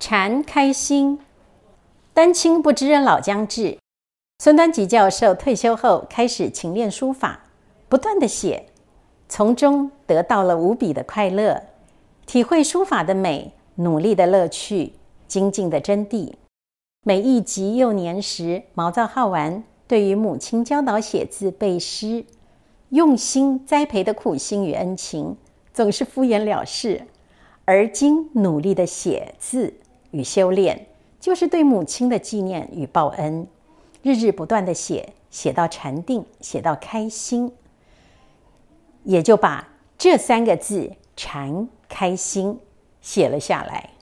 禅开心。丹青不知老将至，孙端吉教授退休后开始勤练书法，不断地写，从中得到了无比的快乐，体会书法的美，努力的乐趣，精进的真谛。每忆及幼年时毛躁好玩，对于母亲教导写字背诗，用心栽培的苦心与恩情，总是敷衍了事。而今努力的写字与修炼，就是对母亲的纪念与报恩。日日不断的写，写到禅定，写到开心，也就把这3个字禅开心写了下来。